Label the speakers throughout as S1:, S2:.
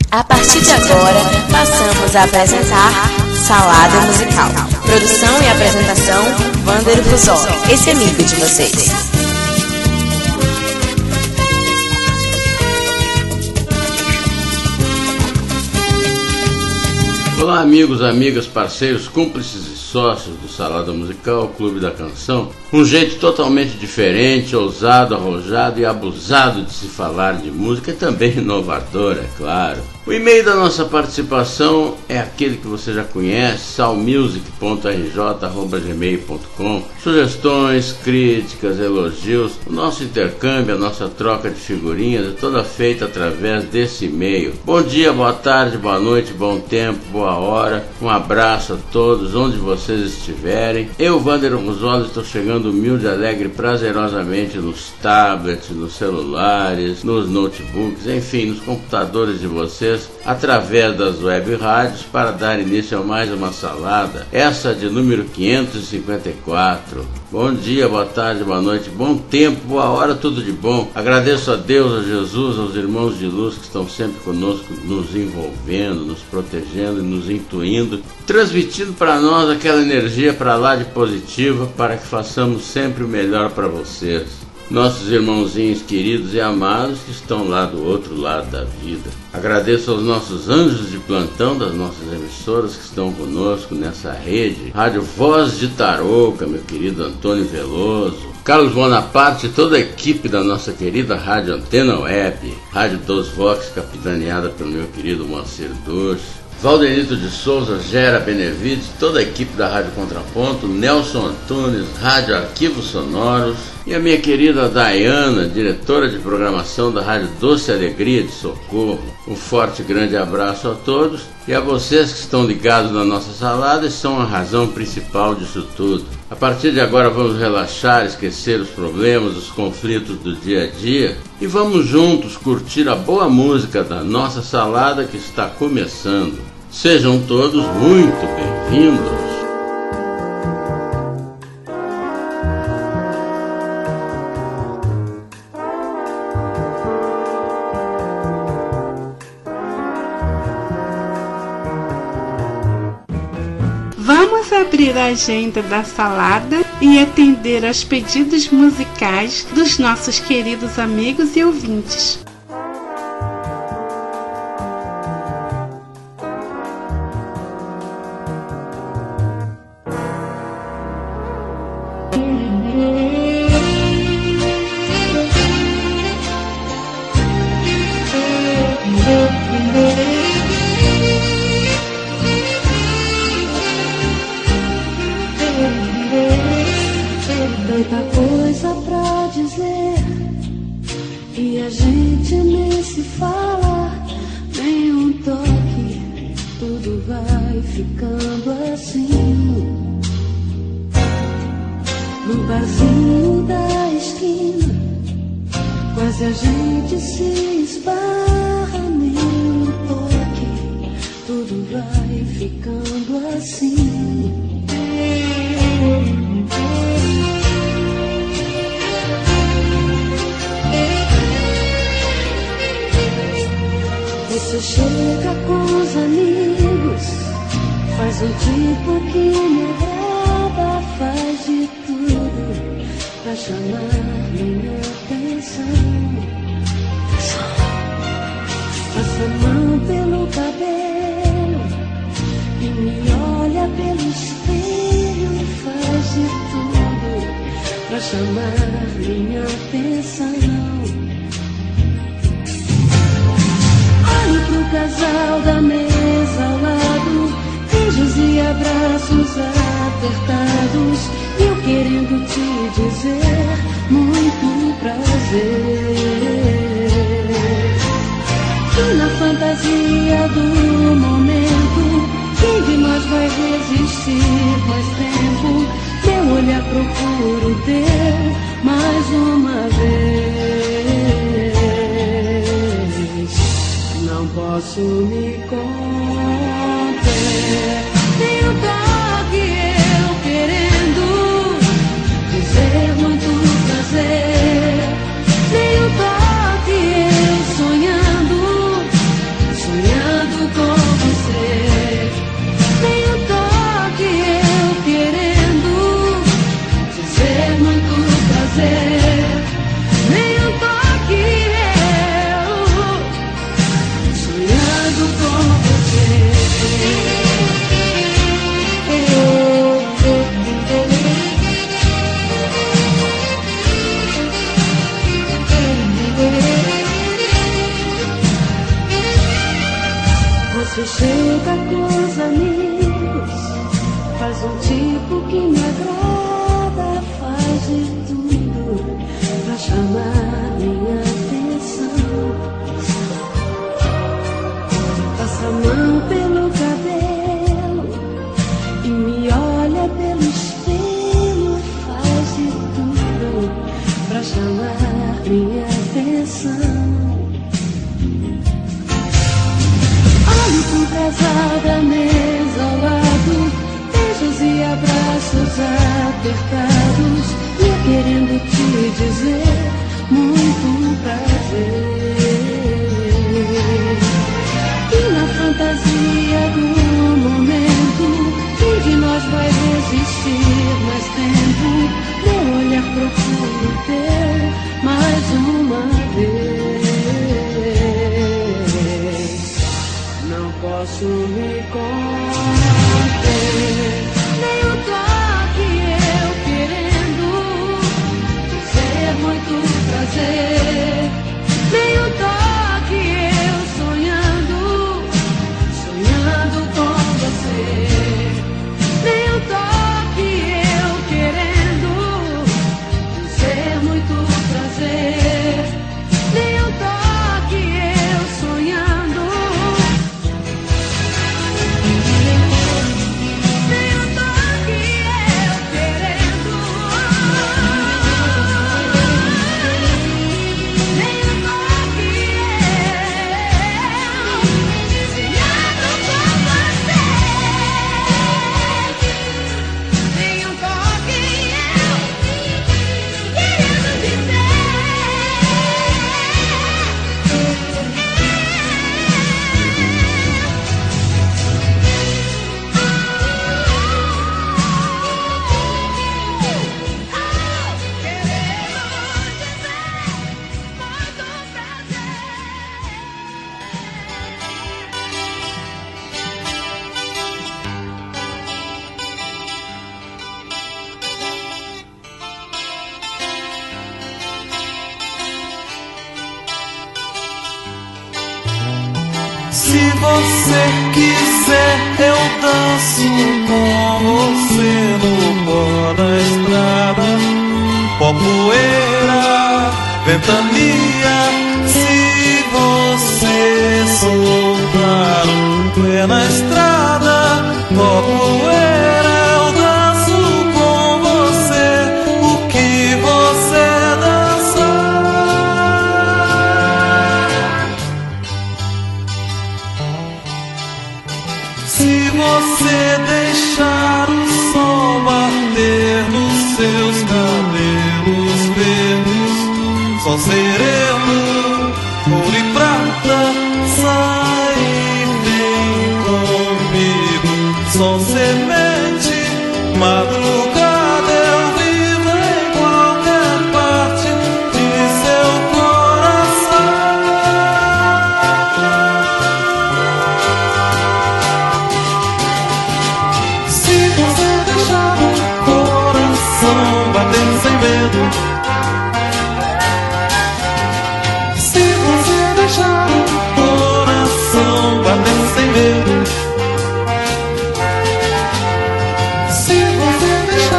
S1: A partir de agora, passamos a apresentar Salada Musical. Produção e apresentação, Wander Fusoli, esse amigo de vocês.
S2: Olá amigos, amigas, parceiros, cúmplices e sócios do Salada Musical, Clube da Canção. Um jeito totalmente diferente, ousado, arrojado e abusado de se falar de música e também inovador, é claro. O e-mail da nossa participação é aquele que você já conhece, salmusic.rj@gmail.com. Sugestões, críticas, elogios, o nosso intercâmbio, a nossa troca de figurinhas é toda feita através desse e-mail. Bom dia, boa tarde, boa noite, bom tempo, boa hora. Um abraço a todos, onde vocês estiverem. Eu, Wander Fusoli, estou chegando humilde, alegre, prazerosamente nos tablets, nos celulares, nos notebooks, enfim, nos computadores de vocês, através das web rádios, para dar início a mais uma salada, essa de número 554. Bom dia, boa tarde, boa noite, bom tempo, boa hora, tudo de bom. Agradeço a Deus, a Jesus, aos irmãos de luz que estão sempre conosco, nos envolvendo, nos protegendo e nos intuindo, transmitindo para nós aquela energia para lá de positiva, para que façamos sempre o melhor para vocês, nossos irmãozinhos queridos e amados que estão lá do outro lado da vida. Agradeço aos nossos anjos de plantão das nossas emissoras que estão conosco nessa rede. Rádio Voz de Tarouca, meu querido Antônio Veloso, Carlos Bonaparte e toda a equipe da nossa querida Rádio Antena Web, Rádio Dos Vox, capitaneada pelo meu querido Moacir Ducho, Valdenito de Souza, Gera Benevides, toda a equipe da Rádio Contraponto, Nelson Antunes, Rádio Arquivos Sonoros e a minha querida Dayana, diretora de programação da Rádio Doce Alegria de Socorro. Um forte e grande abraço a todos e a vocês que estão ligados na nossa salada e são a razão principal disso tudo. A partir de agora vamos relaxar, esquecer os problemas, os conflitos do dia a dia e vamos juntos curtir a boa música da nossa salada que está começando. Sejam todos muito bem-vindos.
S3: Vamos abrir a agenda da salada e atender aos pedidos musicais dos nossos queridos amigos e ouvintes.
S4: Tanta coisa pra dizer e a gente nem se fala, nem um toque, tudo vai ficando assim. No barzinho da esquina, quase a gente se esbarra, nem um toque, tudo vai ficando assim. Você chega com os amigos, faz um tipo que me agrada, faz de tudo pra chamar minha atenção. Passa a mão pelo cabelo e me olha pelo espelho, faz de tudo pra chamar minha atenção. Olho pro casal da mesa ao lado, beijos e abraços apertados, e eu querendo te dizer muito prazer. E na fantasia do momento, quem de nós vai resistir mais tempo? Meu olhar procura o teu mais uma vez. Não posso me conter, nem o toque eu querendo dizer muito prazer, nem o toque eu sonhando Você chega com os amigos, faz um tipo que me agrada, faz de tudo pra chamar minha atenção. Passa a mão pelo cabelo e me olha pelo espelho, faz de tudo pra chamar minha atenção. Olho pro casal da mesa ao lado, beijos e abraços apertados, e eu querendo te dizer muito prazer. E na fantasia do momento, quem de nós vai resistir mais tempo? Meu olhar profundo teu mais uma vez. Não posso me conter, nem o toque eu querendo dizer muito prazer, nem o toque eu sonhando, sonhando com você, nem o toque eu querendo dizer muito prazer, nem o toque eu sonhando.
S5: Se você quiser, eu danço com você no pó da estrada. Pó, poeira, ventania. Se você soltar o pé na estrada, pó, poeira, eu danço com você o que você dançar. Se você deixar o sol bater nos seus cabelos verdes, sol sereno, ouro e prata, sai e vem comigo. Sol semente, madrugada, eu vivo em qualquer parte de seu coração. Bater sem medo. Se você deixar o coração bater sem medo. Se você deixar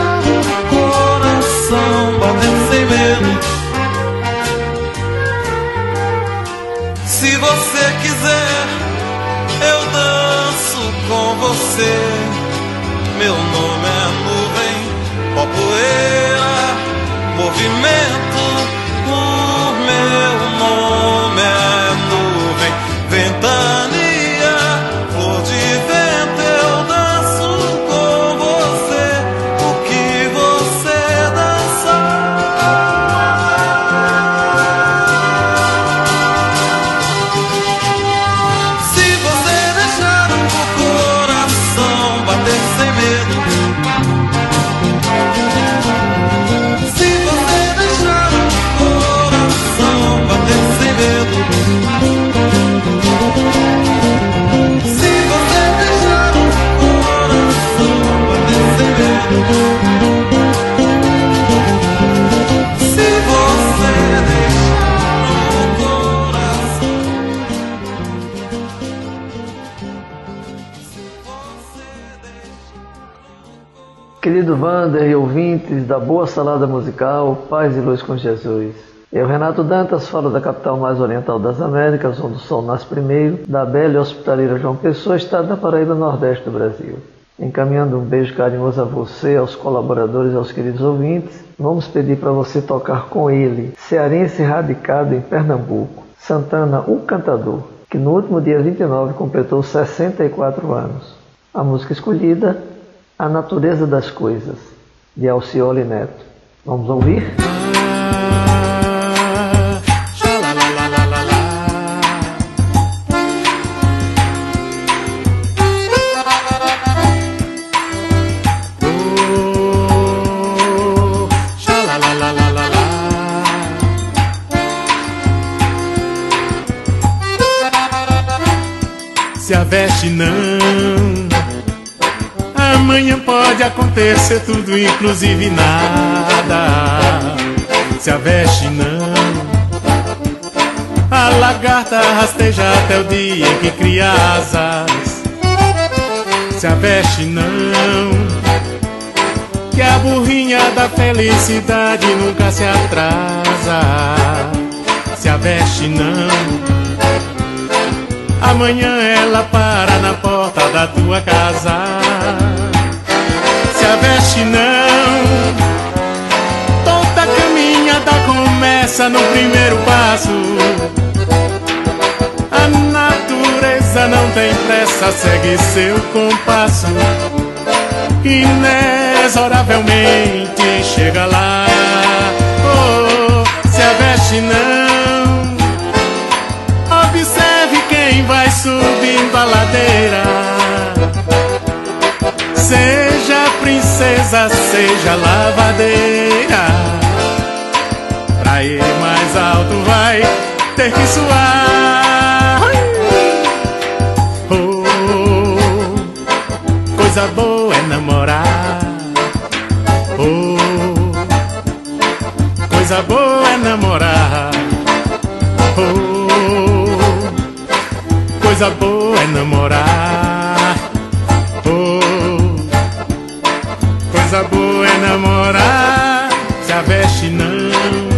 S6: Querido Wander e ouvintes da Boa Salada Musical, paz e luz com Jesus. Eu, Renato Dantas, falo da capital mais oriental das Américas, onde o sol nasce primeiro, da bela e hospitaleira João Pessoa, estado da Paraíba, nordeste do Brasil. Encaminhando um beijo carinhoso a você, aos colaboradores e aos queridos ouvintes, vamos pedir para você tocar com ele, cearense radicado em Pernambuco, Santana, o cantador, que no último dia 29 completou 64 anos. A música escolhida, A Natureza das Coisas, de Alcioli Neto. Vamos ouvir?
S5: Se a veste não, amanhã pode acontecer tudo, inclusive nada. Se a veste não, a lagarta rasteja até o dia em que cria asas. Se a veste não, que a burrinha da felicidade nunca se atrasa. Se a veste não, amanhã ela para na porta da tua casa. Se a veste não, toda caminhada começa no primeiro passo. A natureza não tem pressa, segue seu compasso. Inexoravelmente chega lá. Oh, se a veste não, observe quem vai subindo a ladeira. Seja princesa, seja lavadeira, pra ir mais alto vai ter que suar. Oh, coisa boa é namorar. Oh, coisa boa é namorar. Oh, coisa boa é namorar. Oh, coisa boa é namorar. Se a veste não,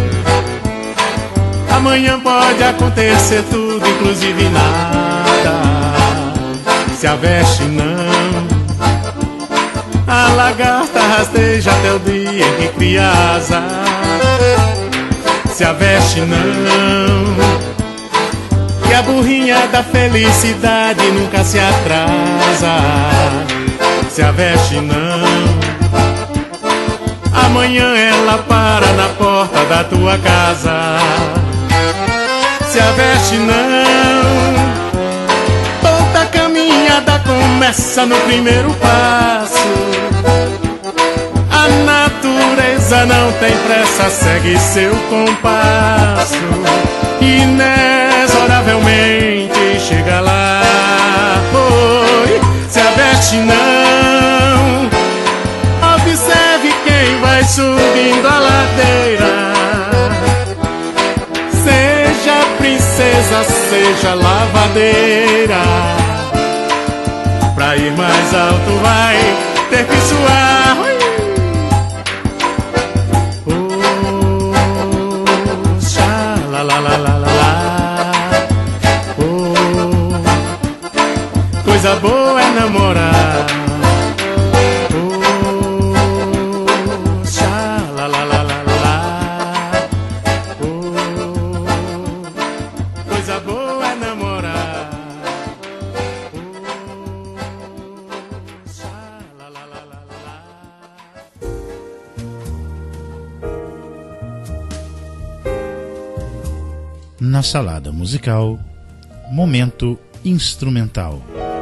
S5: amanhã pode acontecer tudo, inclusive nada. Se a veste não, a lagarta rasteja até o dia em que cria asa. Se a veste não, que a burrinha da felicidade nunca se atrasa. Se a veste não, amanhã ela para na porta da tua casa. Se a veste não, toda caminhada começa no primeiro passo. A natureza não tem pressa, segue seu compasso. Inexoravelmente chega lá. Oi, se a veste não, observe quem vai subindo a ladeira. Seja princesa, seja lavadeira, pra ir mais alto vai ter que suar. Oh, xa, la la la la la. Oh, coisa boa é namorar. Oh, xa, la la la la la. Oh, coisa boa é namorar. Oh, xa, la la la la la.
S7: Na salada musical, momento instrumental.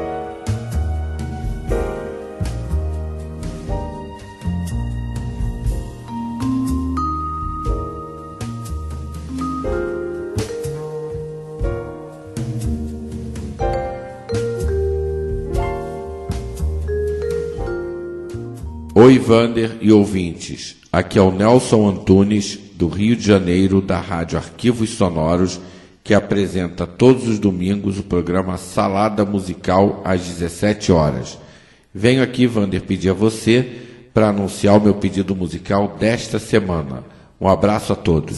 S8: Oi, Wander e ouvintes. Aqui é o Nelson Antunes, do Rio de Janeiro, da Rádio Arquivos Sonoros, que apresenta todos os domingos o programa Salada Musical às 17 horas. Venho aqui, Wander, pedir a você para anunciar o meu pedido musical desta semana. Um abraço a todos.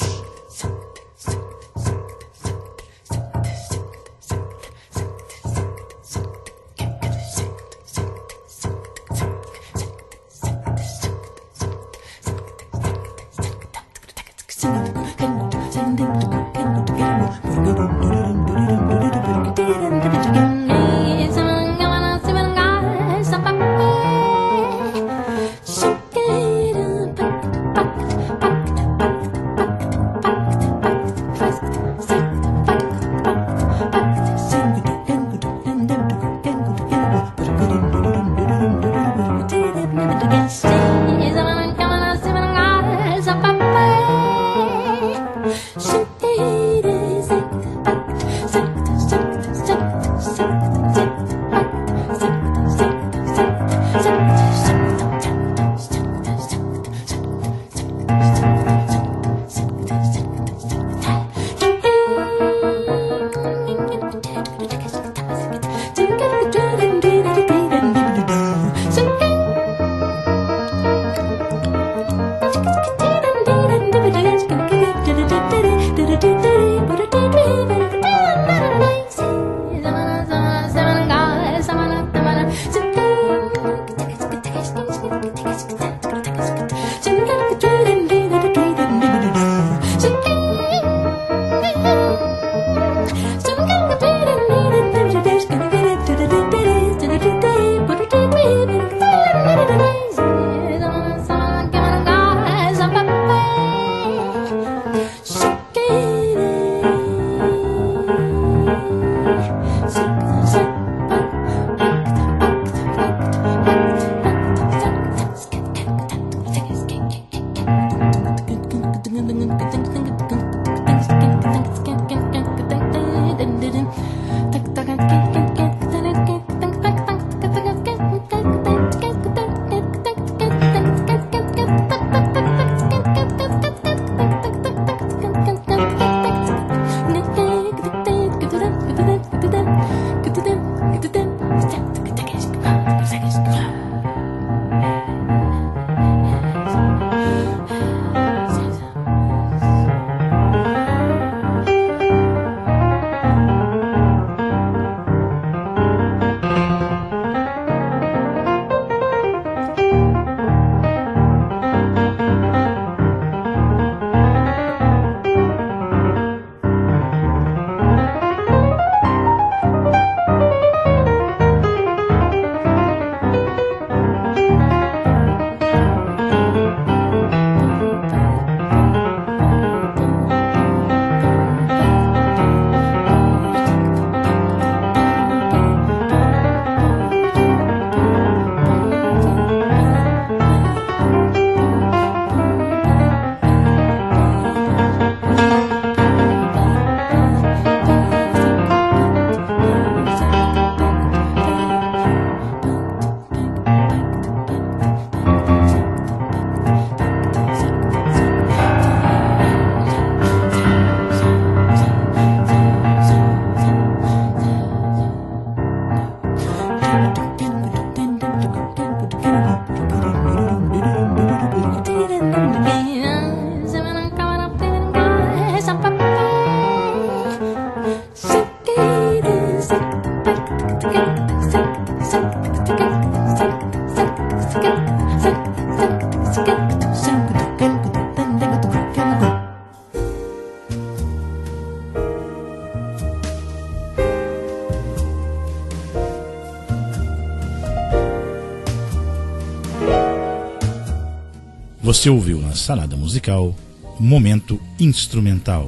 S7: Você ouviu na Salada Musical Momento Instrumental.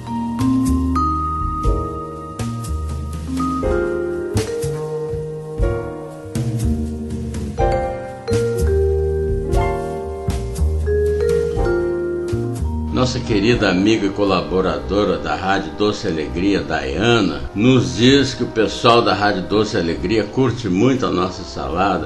S2: Nossa querida amiga e colaboradora da Rádio Doce Alegria, Dayana, nos diz que o pessoal da Rádio Doce Alegria curte muito a nossa salada,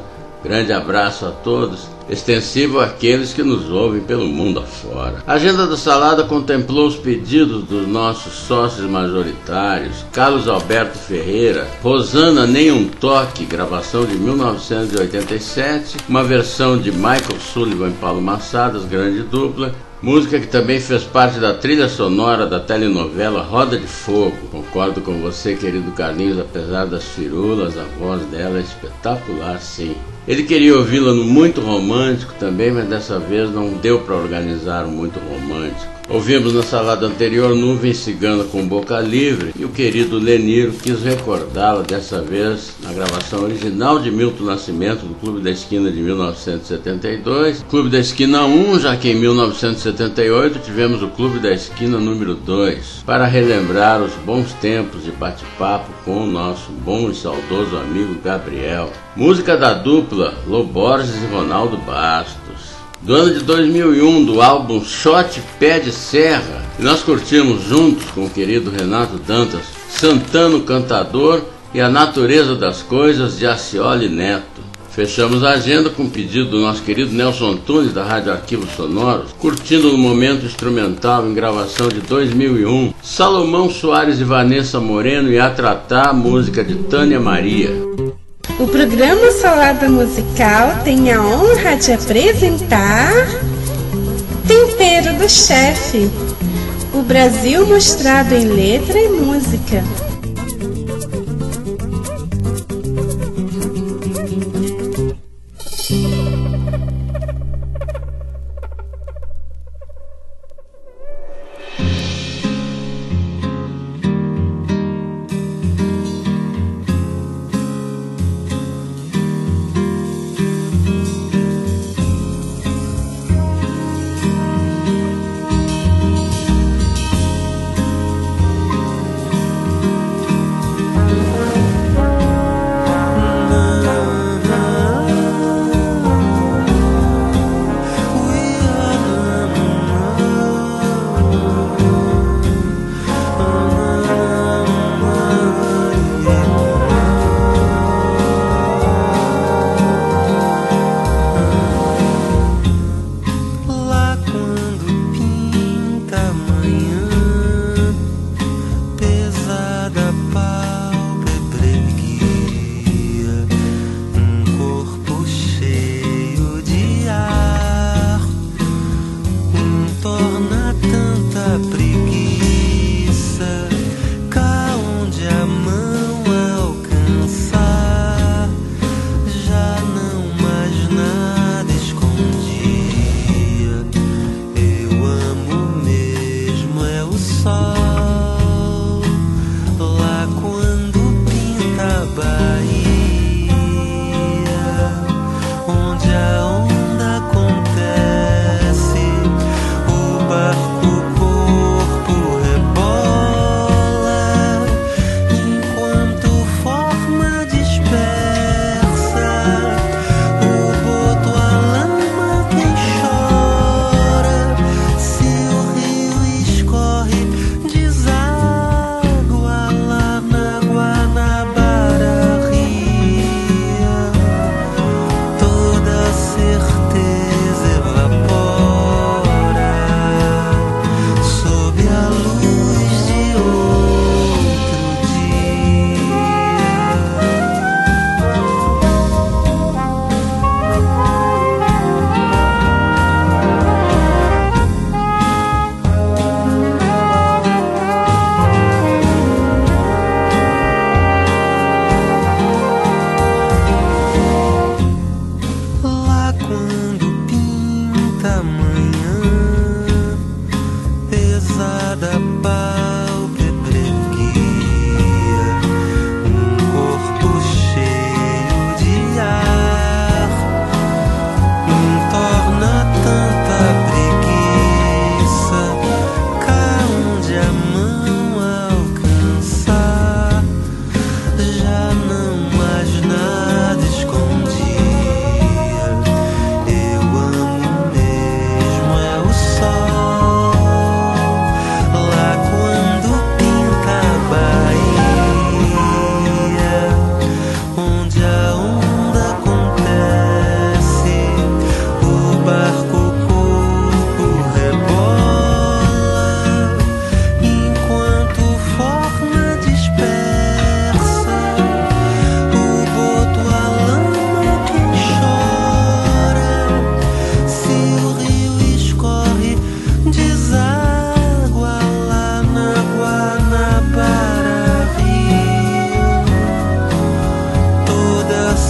S2: Grande abraço a todos, extensivo àqueles que nos ouvem pelo mundo afora. A agenda da salada contemplou os pedidos dos nossos sócios majoritários, Carlos Alberto Ferreira, Rosana Nem um Toque, gravação de 1987, uma versão de Michael Sullivan e Paulo Massadas, grande dupla, música que também fez parte da trilha sonora da telenovela Roda de Fogo. Concordo com você, querido Carlinhos, apesar das firulas, a voz dela é espetacular, sim. Ele queria ouvi-la no Muito Romântico também, mas dessa vez não deu para organizar o Muito Romântico. Ouvimos na salada anterior Nuvem Cigana com Boca Livre e o querido Leniro quis recordá-la dessa vez na gravação original de Milton Nascimento do Clube da Esquina de 1972, Clube da Esquina 1, já que em 1978 tivemos o Clube da Esquina número 2, para relembrar os bons tempos de bate-papo com o nosso bom e saudoso amigo Gabriel. Música da dupla Lô Borges e Ronaldo Bastos, do ano de 2001, do álbum Shot Pé de Serra. E nós curtimos juntos com o querido Renato Dantas, Santana o Cantador e A Natureza das Coisas, de Acioli Neto. Fechamos a agenda com o pedido do nosso querido Nelson Antunes, da Rádio Arquivos Sonoros, curtindo no momento instrumental em gravação de 2001, Salomão Soares e Vanessa Moreno e A Tratar, música de Tânia Maria.
S3: O programa Salada Musical tem a honra de apresentar Tempero do Chefe, o Brasil mostrado em letra e música.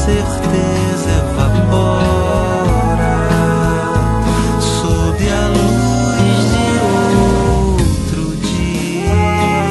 S9: certeza evapora sob a luz de outro dia.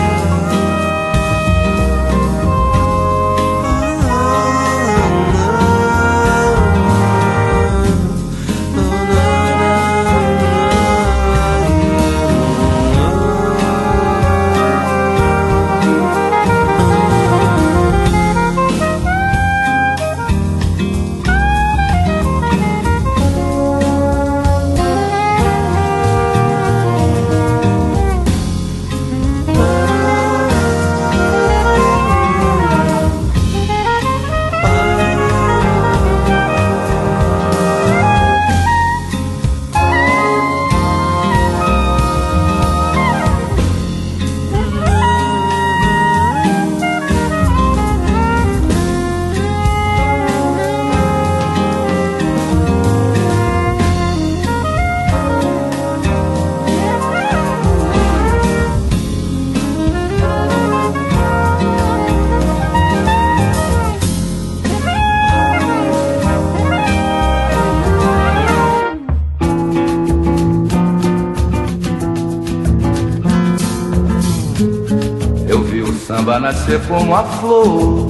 S10: Samba nascer como a flor,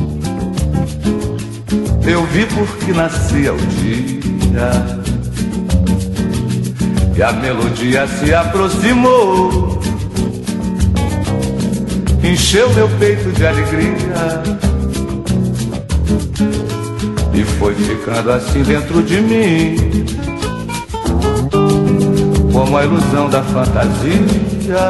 S10: eu vi porque nascia o dia, e a melodia se aproximou, encheu meu peito de alegria, e foi ficando assim dentro de mim, como a ilusão da fantasia.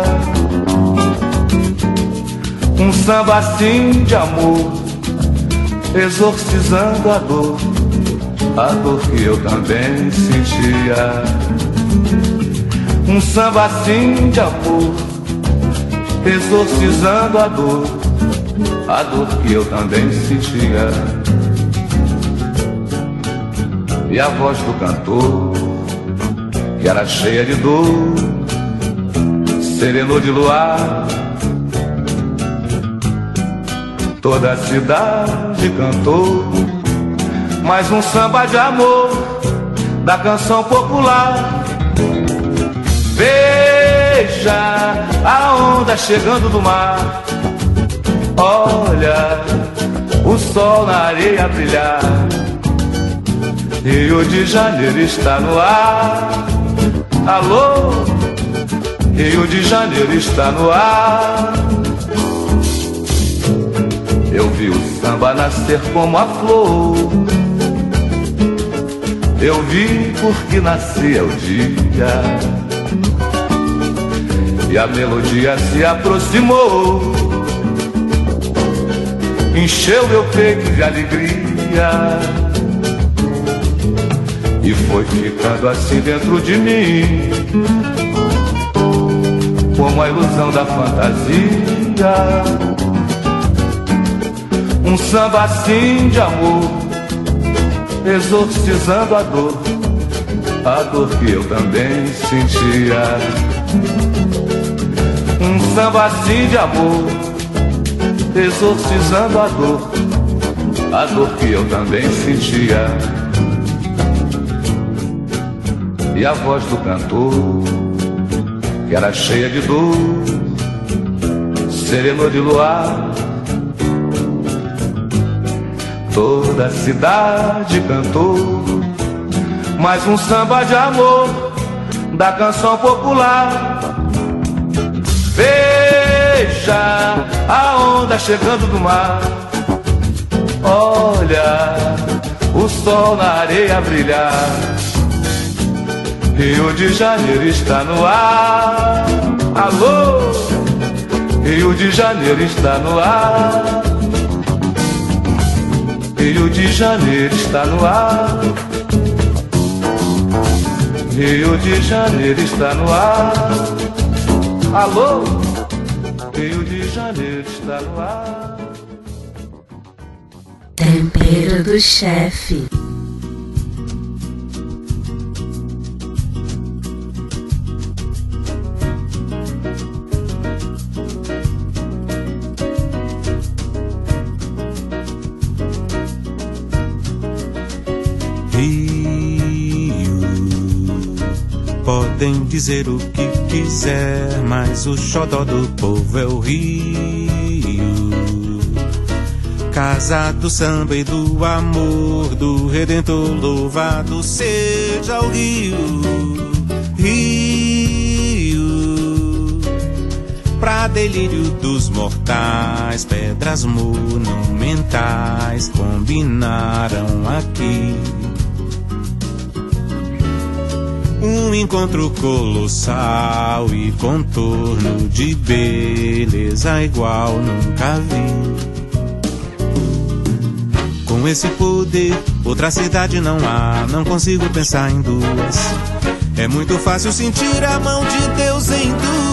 S10: Um samba assim de amor, exorcizando a dor que eu também sentia. Um samba assim de amor, exorcizando a dor que eu também sentia. E a voz do cantor, que era cheia de dor, serenou de luar. Toda a cidade cantou mais um samba de amor da canção popular. Veja a onda chegando do mar, olha o sol na areia brilhar. Rio de Janeiro está no ar. Alô, Rio de Janeiro está no ar. Eu vi o samba nascer como a flor, eu vi porque nascia o dia, e a melodia se aproximou, encheu meu peito de alegria, e foi ficando assim dentro de mim, como a ilusão da fantasia. Um samba assim de amor, exorcizando a dor que eu também sentia. Um samba assim de amor, exorcizando a dor que eu também sentia. E a voz do cantor, que era cheia de dor, serenou de luar. Toda a cidade cantou mais um samba de amor da canção popular. Veja a onda chegando do mar, olha o sol na areia brilhar. Rio de Janeiro está no ar. Alô, Rio de Janeiro está no ar. Rio de Janeiro está no ar. Rio de Janeiro está no ar. Alô, Rio de Janeiro está no ar.
S1: Tempero do chefe.
S9: Rio. Podem dizer o que quiser, mas o xodó do povo é o Rio. Casa do samba e do amor, do Redentor, louvado seja o Rio. Rio, pra delírio dos mortais, pedras monumentais combinaram aqui. Um encontro colossal e contorno de beleza igual nunca vi. Com esse poder, outra cidade não há, não consigo pensar em duas. É muito fácil sentir a mão de Deus em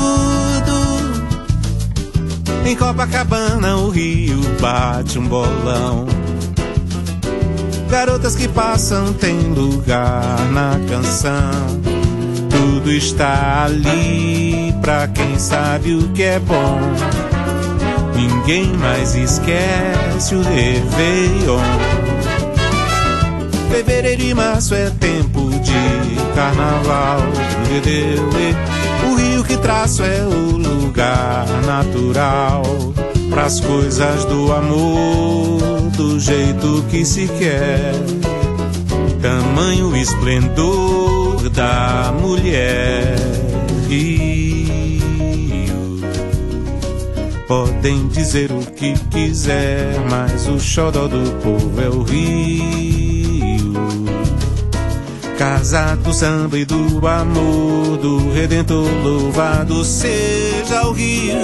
S9: tudo. Em Copacabana o rio bate um bolão. Garotas que passam têm lugar na canção. Tudo está ali pra quem sabe o que é bom. Ninguém mais esquece o Réveillon. Fevereiro e março é tempo de carnaval. O rio que traço é o lugar natural pras coisas do amor, do jeito que se quer. Tamanho esplendor da mulher. Podem dizer o que quiser, mas o xodó do povo é o Rio. Casa do samba e do amor, do Redentor, louvado seja o Rio.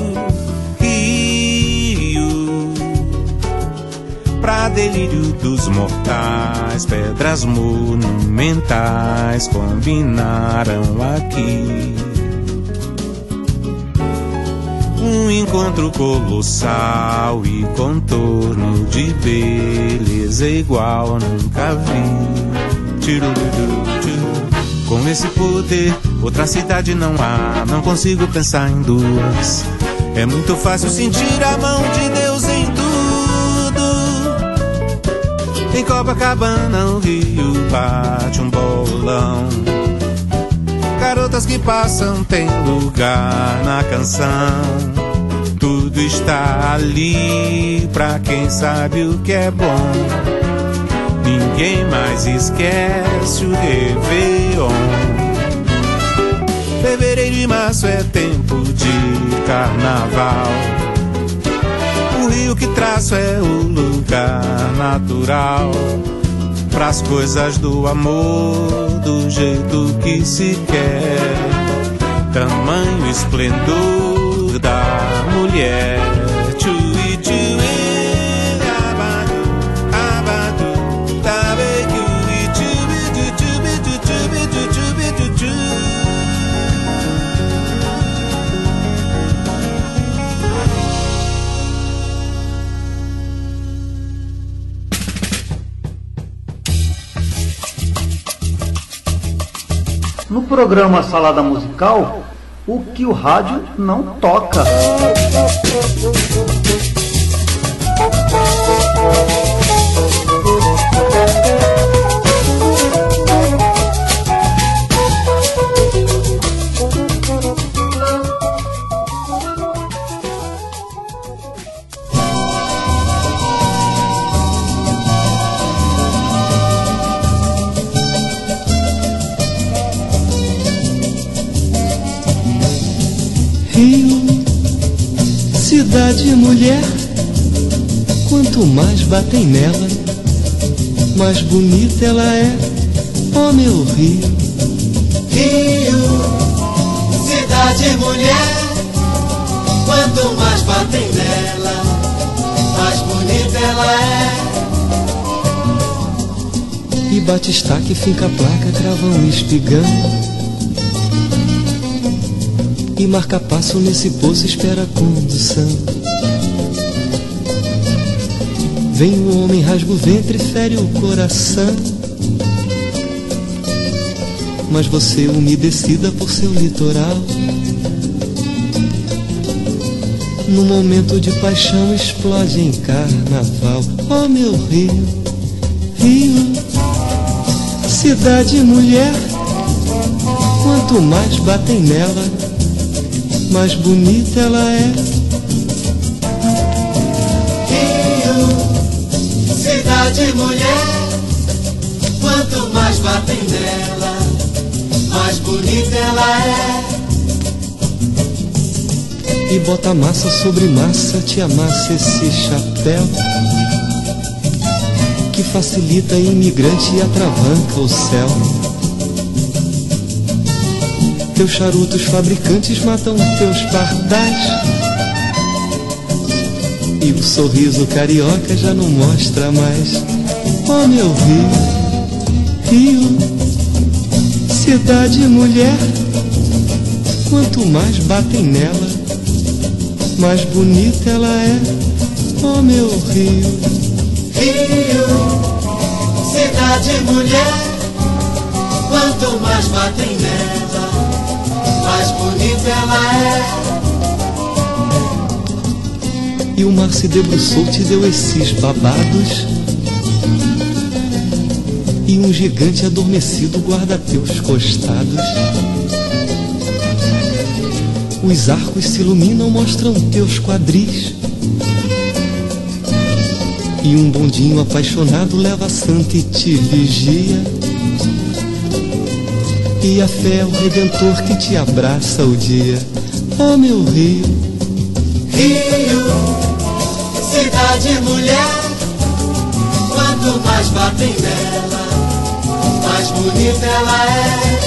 S9: Rio, pra delírio dos mortais, pedras monumentais combinaram aqui. Um encontro colossal e contorno de beleza igual nunca vi. Com esse poder, outra cidade não há, não consigo pensar em duas. É muito fácil sentir a mão de Deus em tudo. Em Copacabana o rio bate um bolão. Garotas que passam têm lugar na canção. Tudo está ali pra quem sabe o que é bom. Ninguém mais esquece o Réveillon. Fevereiro e março é tempo de carnaval. O rio que traço é o lugar natural pras coisas do amor, do jeito que se quer. Tamanho esplendor da mulher.
S11: No programa Salada Musical, o que o rádio não toca.
S12: Rio, cidade mulher, quanto mais batem nela, mais bonita ela é, ó meu Rio.
S13: Rio, cidade mulher, quanto mais batem nela, mais bonita ela é.
S12: E bate estaca e finca a placa, crava um espigão. E marca passo nesse poço, espera a condução. Vem o homem, rasga o ventre, fere o coração. Mas você, umedecida por seu litoral, num momento de paixão explode em carnaval. Oh meu Rio, Rio, cidade mulher, quanto mais batem nela, mais bonita ela é.
S13: Rio, cidade mulher, quanto mais batem nela, mais bonita ela é.
S12: E bota massa sobre massa, te amassa esse chapéu que facilita imigrante e atravanca o céu. Teus charutos fabricantes matam teus pardais, e o sorriso carioca já não mostra mais. Oh meu Rio, Rio, cidade mulher, quanto mais batem nela, mais bonita ela é. Oh meu Rio,
S13: Rio, cidade mulher, quanto mais batem nela, mais bonita ela é.
S12: E o mar se debruçou, te deu esses babados, e um gigante adormecido guarda teus costados. Os arcos se iluminam, mostram teus quadris, e um bondinho apaixonado leva a santa e te vigia. E a fé é o Redentor que te abraça o dia. Oh meu Rio,
S13: Rio, cidade mulher, quanto mais batem nela, mais bonita ela é.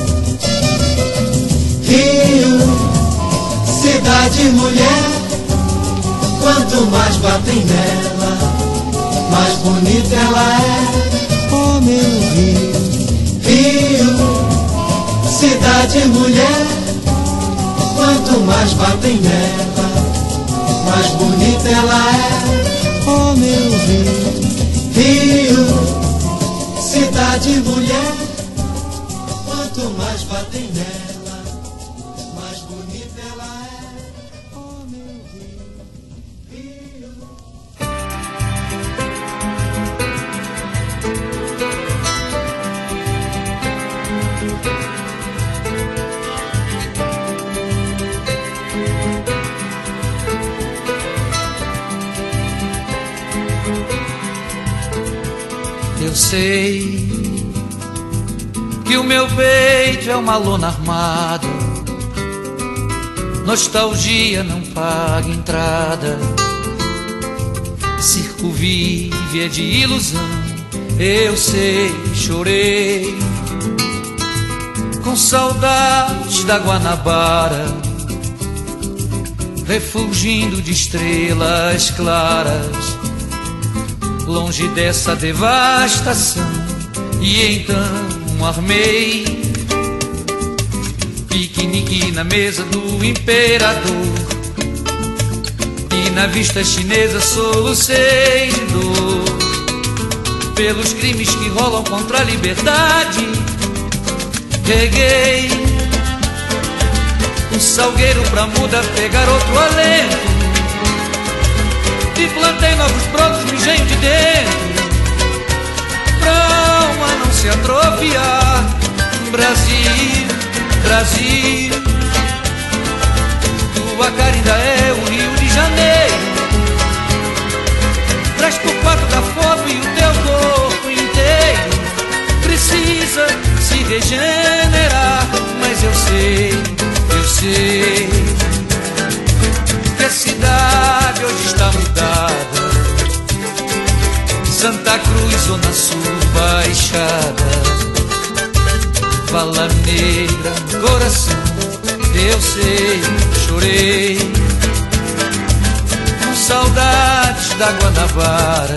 S13: Rio, cidade mulher, quanto mais batem nela, mais bonita ela é.
S12: oh meu Rio,
S13: Rio, cidade mulher, quanto mais batem nela, mais bonita ela é.
S12: oh meu Rio,
S13: Rio, cidade mulher, quanto mais batem nela, mais bonita ela é.
S12: oh meu Rio,
S13: Rio.
S14: Eu sei que o meu peito é uma lona armada, nostalgia não paga entrada, circo vive é de ilusão. Eu sei, chorei com saudades da Guanabara, refulgindo de estrelas claras, longe dessa devastação. E então armei piquenique na mesa do imperador, e na vista chinesa solucei de dor pelos crimes que rolam contra a liberdade. Reguei um salgueiro pra muda pegar outro alento, e plantei novos brotos no engenho de dentro, pra alma não se atrofiar. Brasil, Brasil, tua cara ainda é o Rio de Janeiro. Traz por quatro da foto e o teu corpo inteiro precisa se regenerar. Mas eu sei que a cidade hoje está mudada. Santa Cruz, Zona Sul, Baixada, Vala Negra no coração. Eu sei, chorei com saudades da Guanabara,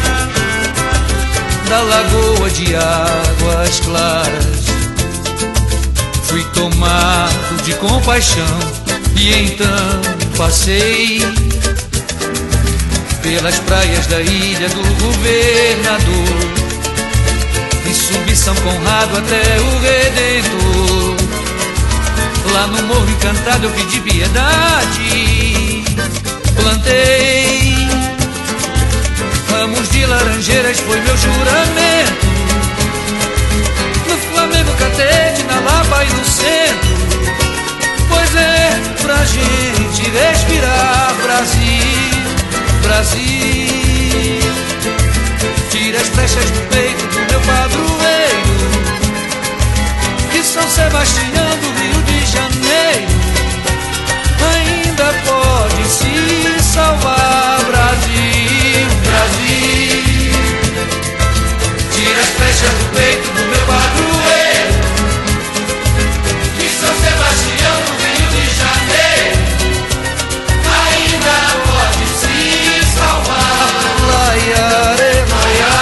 S14: da lagoa de águas claras. Fui tomado de compaixão e então passei pelas praias da ilha do Governador e subi São Conrado até o Redentor. Lá no Morro Encantado eu pedi piedade, plantei ramos de laranjeiras, foi meu juramento. cacete, na Lapa e no centro. Pois é pra gente respirar. Brasil, Brasil. Tira as flechas do peito do meu padroeiro, de São Sebastião do Rio de Janeiro. Ainda pode se salvar. Brasil, Brasil. Tira as flechas do peito do meu padroeiro, de São Sebastião do Rio de Janeiro. Ainda pode se salvar. Laiare, laiá.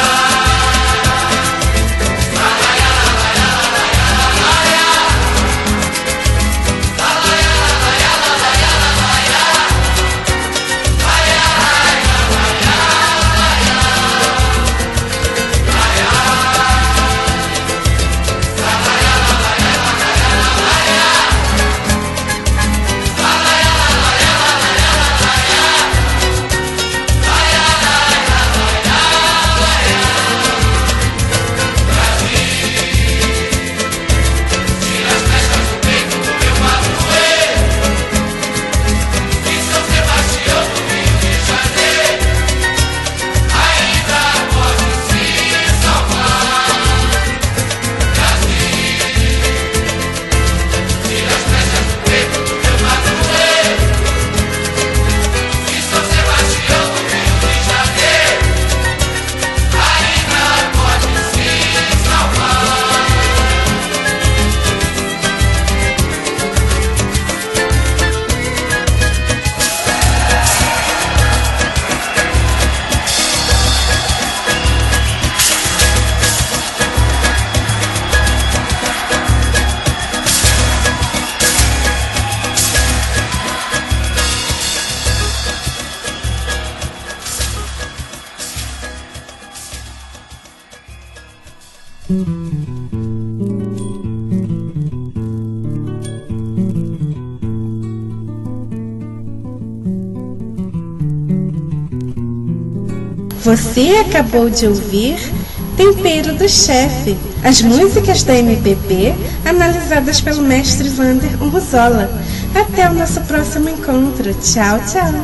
S3: Você acabou de ouvir Tempero do Chefe, as músicas da MPB analisadas pelo mestre Vander Urruzola. Até o nosso próximo encontro. Tchau, tchau.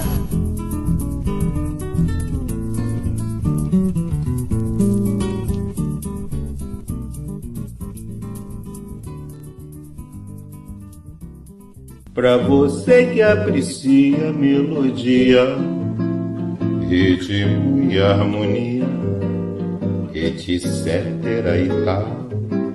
S9: Pra você que aprecia melodia, ritmo e harmonia, etc. e tal.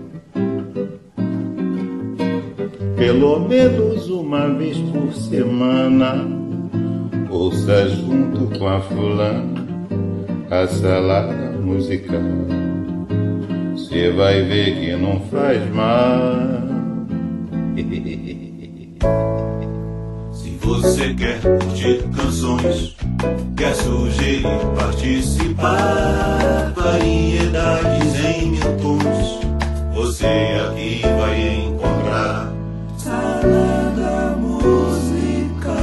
S9: Pelo menos uma vez por semana, ouça junto com a fulana a salada musical. Cê vai ver que não faz mal.
S15: Se você quer curtir canções, quer sugerir, participar, variedades em mil tons, você aqui vai encontrar Salada Musical.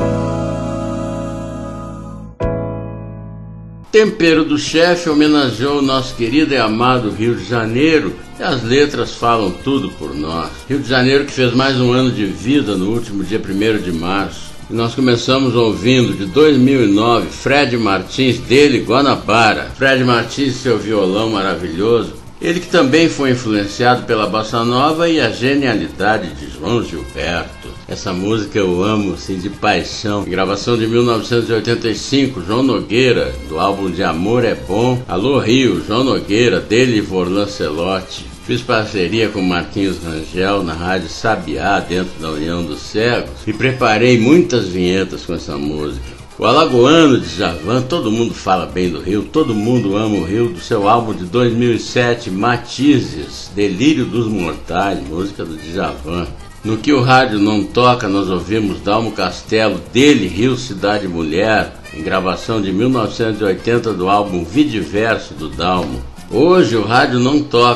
S2: Tempero do Chefe homenageou o nosso querido e amado Rio de Janeiro, e as letras falam tudo por nós. Rio de Janeiro que fez mais um ano de vida no último dia 1º de março. E nós começamos ouvindo de 2009 Fred Martins, dele Guanabara. Fred Martins e seu violão maravilhoso. Ele que também foi influenciado pela bossa nova e a genialidade de João Gilberto. Essa música eu amo assim de paixão. Gravação de 1985, João Nogueira, do álbum De Amor é Bom. Alô Rio, João Nogueira, dele e Vorlan Celotti. Fiz parceria com Marquinhos Rangel na Rádio Sabiá, dentro da União dos Cegos, e preparei muitas vinhetas com essa música. O alagoano Djavan, todo mundo fala bem do Rio, todo mundo ama o Rio, do seu álbum de 2007, Matizes, Delírio dos Mortais, música do Djavan. No Que o Rádio Não Toca, nós ouvimos Dalmo Castelo, dele, Rio, Cidade Mulher, em gravação de 1980 do álbum Vidiverso do Dalmo. Hoje o rádio não toca,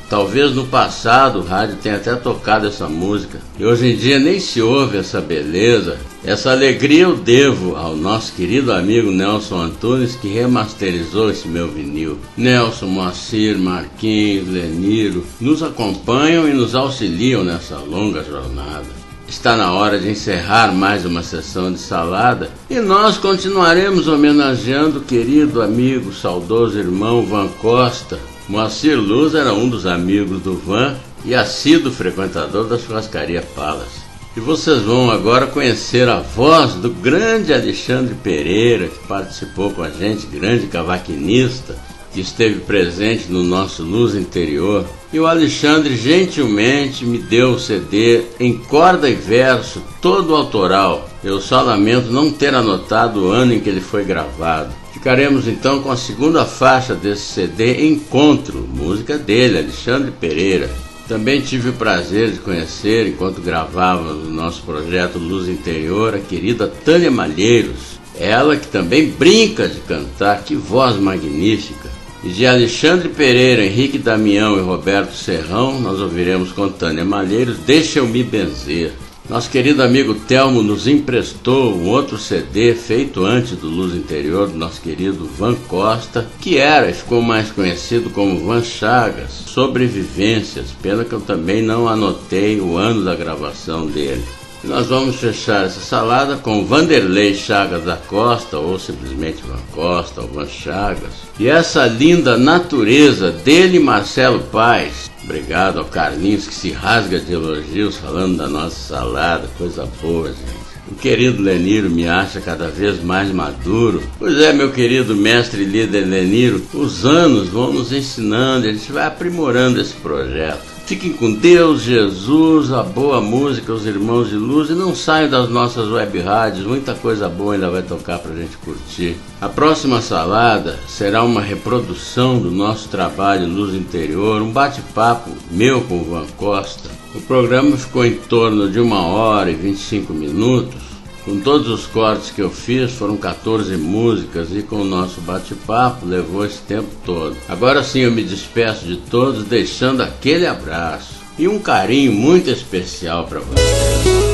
S2: Talvez no passado o rádio tenha até tocado essa música, e hoje em dia nem se ouve essa beleza. Essa alegria eu devo ao nosso querido amigo Nelson Antunes, que remasterizou esse meu vinil. Nelson, Moacir, Marquinhos, Leniro nos acompanham e nos auxiliam nessa longa jornada. Está na hora de encerrar mais uma sessão de salada e nós continuaremos homenageando o querido amigo, saudoso irmão Van Costa. Moacir Luz era um dos amigos do Van e assíduo frequentador da churrascaria Palace. E vocês vão agora conhecer a voz do grande Alexandre Pereira, que participou com a gente, grande cavaquinista, que esteve presente no nosso Luz Interior. E o Alexandre gentilmente me deu o CD em corda e verso, todo autoral. Eu só lamento não ter anotado o ano em que ele foi gravado. Ficaremos então com a segunda faixa desse CD, Encontro, música dele, Alexandre Pereira. Também tive o prazer de conhecer, enquanto gravávamos o nosso projeto Luz Interior, a querida Tânia Malheiros. Ela que também brinca de cantar, que voz magnífica. E de Alexandre Pereira, Henrique Damião e Roberto Serrão, nós ouviremos com Tânia Malheiros, Deixa Eu Me Benzer. Nosso querido amigo Telmo nos emprestou um outro CD feito antes do Luz Interior, do nosso querido Van Costa, que era e ficou mais conhecido como Van Chagas, Sobrevivências. Pena que eu também não anotei o ano da gravação dele. E nós vamos fechar essa salada com Vanderlei Chagas da Costa, ou simplesmente Van Costa, ou Van Chagas. E essa linda natureza dele, Marcelo Paes. Obrigado ao Carlinhos, que se rasga de elogios falando da nossa salada, coisa boa, gente. O querido Leniro me acha cada vez mais maduro. Pois é, meu querido mestre e líder Leniro, os anos vão nos ensinando e a gente vai aprimorando esse projeto. Fiquem com Deus, Jesus, a boa música, os irmãos de luz, e não saiam das nossas web rádios, muita coisa boa ainda vai tocar pra gente curtir. A próxima salada será uma reprodução do nosso trabalho Luz Interior, um bate-papo meu com o Van Costa. O programa ficou em torno de 1 hora e 25 minutos. Com todos os cortes que eu fiz, foram 14 músicas e com o nosso bate-papo levou esse tempo todo. Agora sim eu me despeço de todos, deixando aquele abraço e um carinho muito especial para vocês.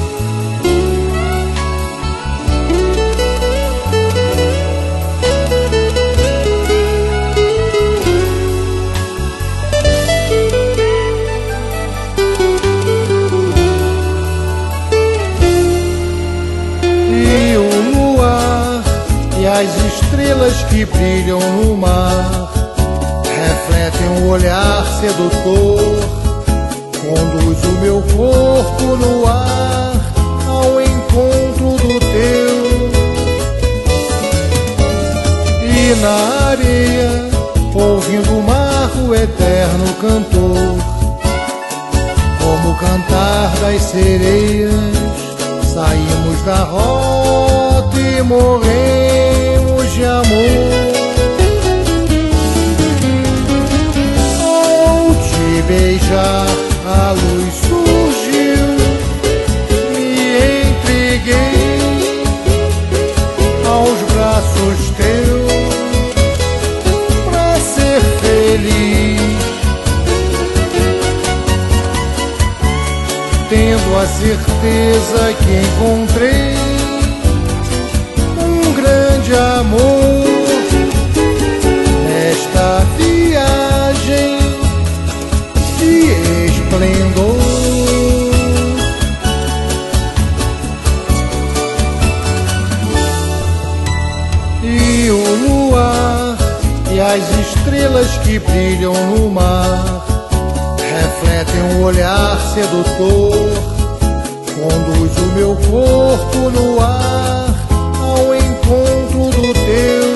S16: As estrelas que brilham no mar refletem um olhar sedutor, conduz o meu corpo no ar ao encontro do teu. E na areia, ouvindo o mar, o eterno cantor, como o cantar das sereias, saímos da rota e morremos de amor. Ao te beijar, a luz surgiu, me entreguei aos braços teus pra ser feliz, tendo a certeza que encontrei um grande amor nesta viagem de esplendor. E o luar e as estrelas que brilham no mar refletem um olhar sedutor, conduz o meu corpo no ar ao encontro do teu.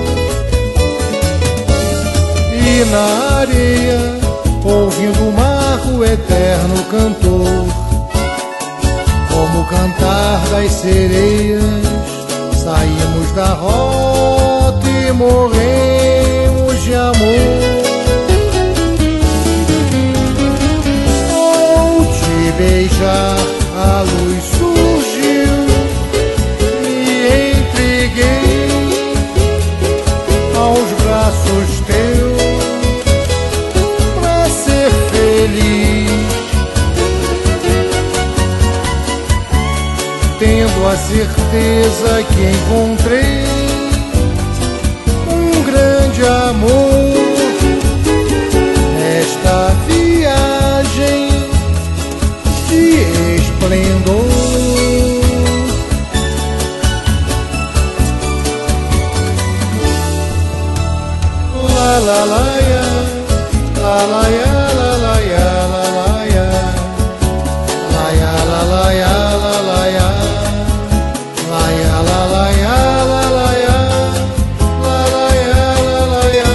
S16: E na areia, ouvindo o mar, o eterno cantor, como o cantar das sereias, saímos da rota e morremos de amor. Beijar, a luz surgiu, me entreguei aos braços teus pra certeza que encontrei um grande amor nesta viagem de esplendor. La la la ya, la la ya, la la ya, la la ya, la ya la la ya, la la ya, la ya la la ya, la la ya, la la ya, la la ya.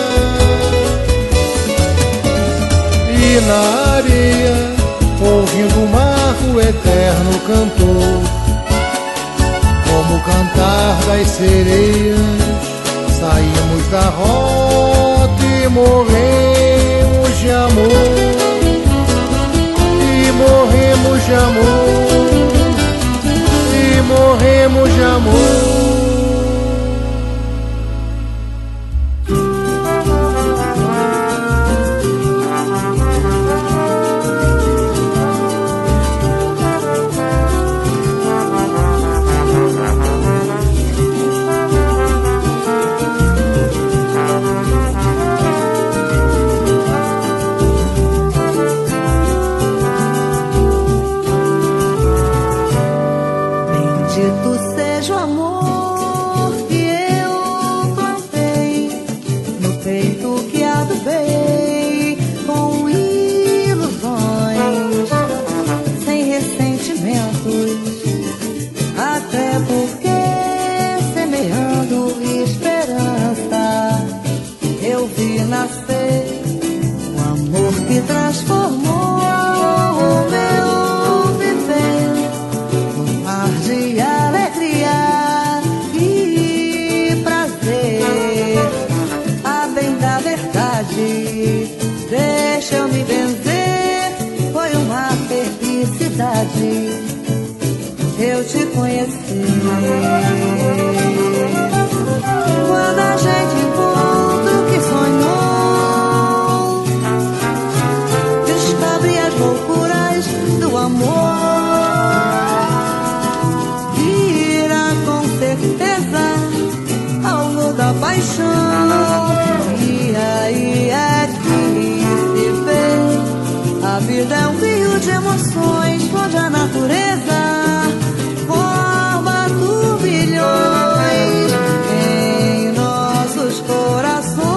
S16: E na areia, ouvindo o mar, o eterno cantor, como o cantar das sereias, saímos da rota e morremos de amor, e morremos de amor, e morremos de amor.
S17: Eu te conheci quando a gente tudo que sonhou descobre as loucuras do amor, irá com certeza ao luz da paixão, e aí é que se vê a vida é um rio de emoções onde a natureza forma turbilhões em nossos corações.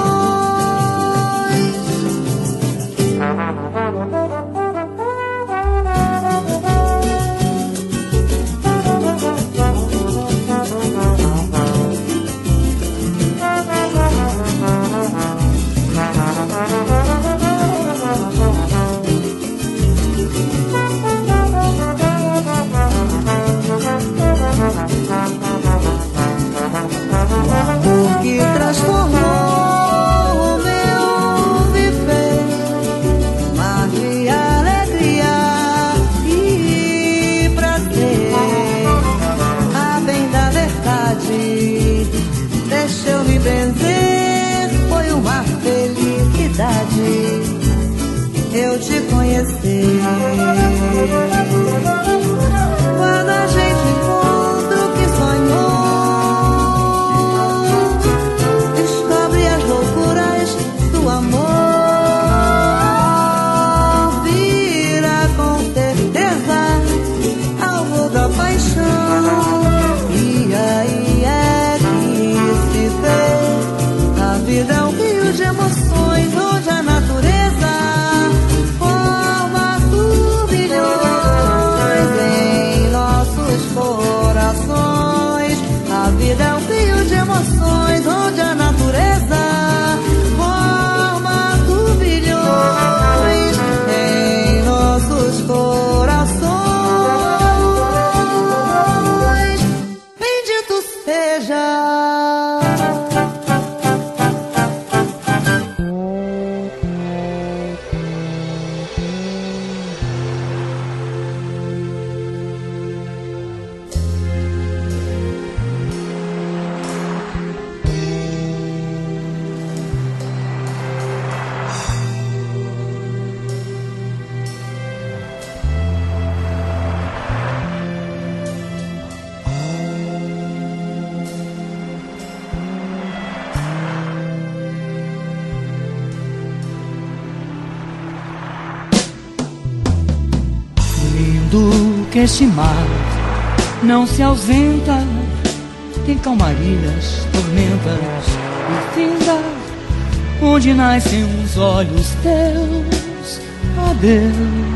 S14: Lindo que este mar não se ausenta, tem calmarias, tormentas e finda, onde nascem os olhos teus, ó Deus.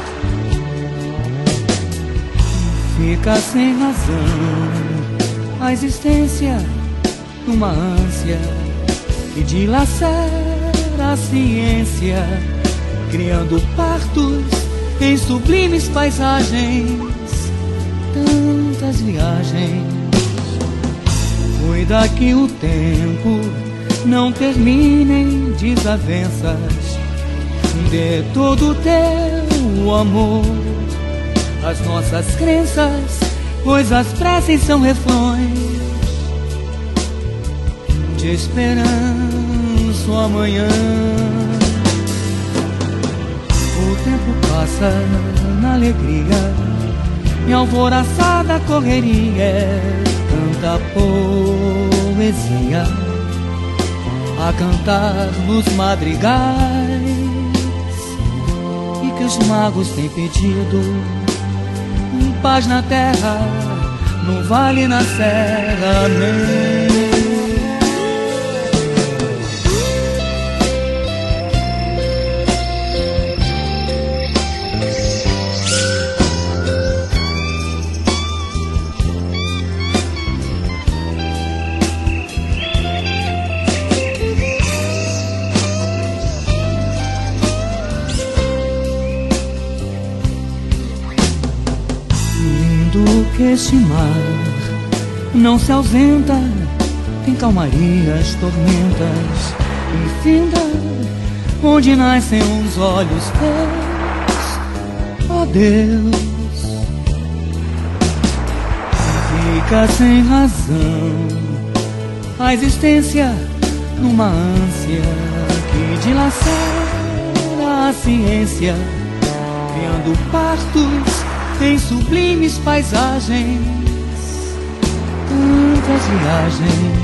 S14: Fica sem razão a existência numa ânsia que dilacera a ciência, criando partos em sublimes paisagens, tantas viagens. Cuida que o tempo não termine em desavenças, dê todo o teu amor às nossas crenças, pois as preces são refrões de esperança amanhã. O tempo passa na alegria e alvoroçada correria é tanta poesia a cantar nos madrigais, e que os magos têm pedido paz na terra, no vale e na serra, amém. Que este mar não se ausenta, tem calmarias, tormentas e finda, onde nascem os olhos teus, ó Deus. Fica sem razão a existência numa ânsia que dilacera a ciência, criando partos em sublimes paisagens, tantas viagens.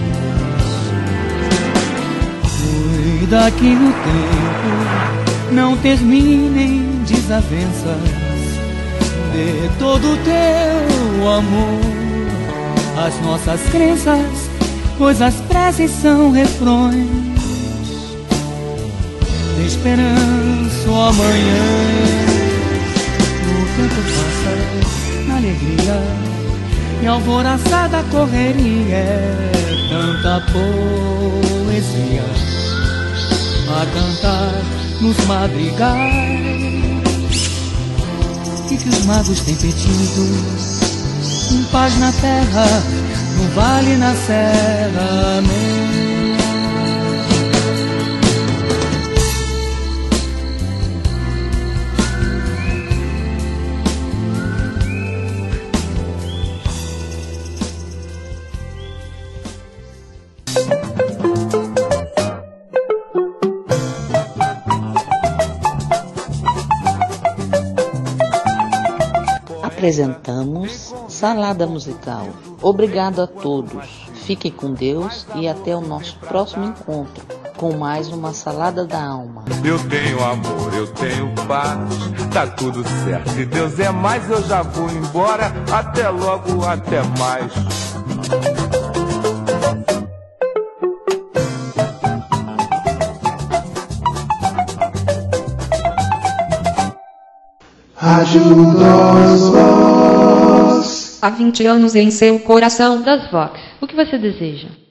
S14: Cuida que o tempo não termine em desavenças, dê todo o teu amor às nossas crenças, pois as preces são refrões de esperança ao amanhã. O tempo passa na alegria e alvoroçada correria é tanta poesia a cantar nos madrigais, e que os magos têm pedido paz na terra, no vale e na serra, amém.
S18: Apresentamos Salada Musical. Obrigado a todos. Fiquem com Deus e até o nosso próximo encontro com mais uma Salada da Alma.
S10: Eu tenho amor, eu tenho paz, tá tudo certo. Se Deus é mais, eu já vou embora. Até logo, até mais.
S13: Rádio Voz.
S19: Há 20 anos em seu coração das Vox. O que você deseja?